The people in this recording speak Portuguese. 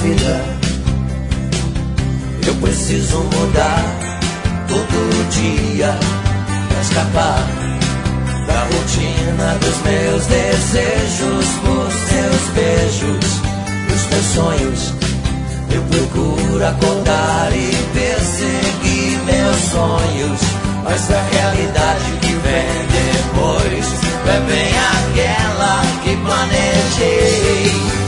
vida. Eu preciso mudar todo dia pra escapar da rotina dos meus desejos, por seus beijos e os meus sonhos. Eu procuro acordar e perseguir meus sonhos, mas a realidade que vem depois é bem aquela que planejei.